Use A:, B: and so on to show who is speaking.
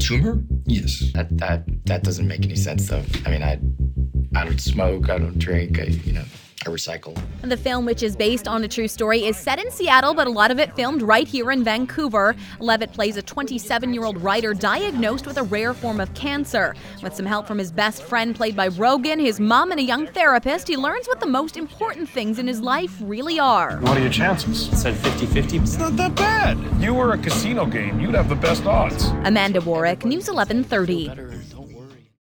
A: consumer? Yes.
B: That doesn't make any sense, though. I mean, I don't smoke, I don't drink, I recycle.
C: The film, which is based on a true story, is set in Seattle, but a lot of it filmed right here in Vancouver. Levitt plays a 27-year-old writer diagnosed with a rare form of cancer. With some help from his best friend, played by Rogan, his mom, and a young therapist, he learns what the most important things in his life really are.
D: What are your chances?
E: I said 50-50.
D: It's not that bad. You were a casino game, you'd have the best odds.
C: Amanda Warwick, News 1130.